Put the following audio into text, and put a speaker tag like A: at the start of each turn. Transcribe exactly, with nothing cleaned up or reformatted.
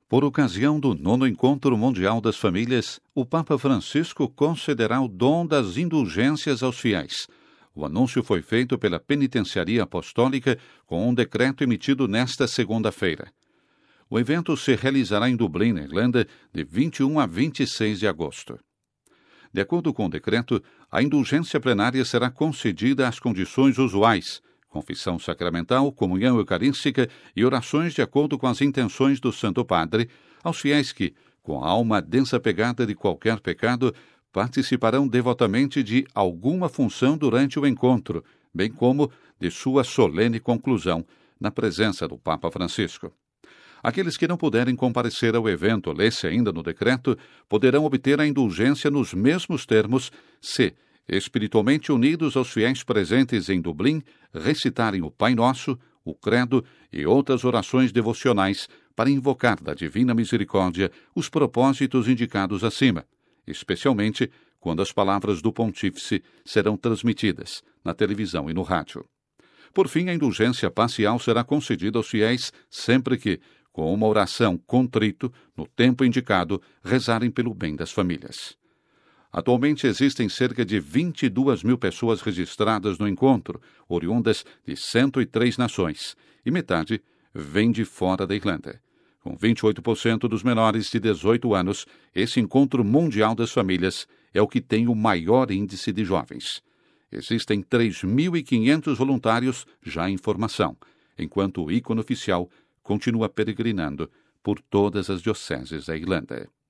A: Por ocasião do nono Encontro Mundial das Famílias, o Papa Francisco concederá o dom das indulgências aos fiéis. O anúncio foi feito pela Penitenciaria Apostólica com um decreto emitido nesta segunda-feira. O evento se realizará em Dublin, na Irlanda, de vinte e um a vinte e seis de agosto. De acordo com o decreto, a indulgência plenária será concedida às condições usuais: confissão sacramental, comunhão eucarística e orações de acordo com as intenções do Santo Padre, aos fiéis que, com a alma desapegada de qualquer pecado, participarão devotamente de alguma função durante o encontro, bem como de sua solene conclusão, na presença do Papa Francisco. Aqueles que não puderem comparecer ao evento, lê-se ainda no decreto, poderão obter a indulgência nos mesmos termos se, espiritualmente unidos aos fiéis presentes em Dublin, recitarem o Pai Nosso, o Credo e outras orações devocionais para invocar da Divina Misericórdia os propósitos indicados acima, especialmente quando as palavras do Pontífice serão transmitidas na televisão e no rádio. Por fim, a indulgência parcial será concedida aos fiéis sempre que, com uma oração contrito, no tempo indicado, rezarem pelo bem das famílias. Atualmente existem cerca de vinte e duas mil pessoas registradas no encontro, oriundas de cento e três nações, e metade vem de fora da Irlanda. Com vinte e oito por cento dos menores de dezoito anos, esse encontro mundial das famílias é o que tem o maior índice de jovens. Existem três mil e quinhentos voluntários já em formação, enquanto o ícone oficial continua peregrinando por todas as dioceses da Irlanda.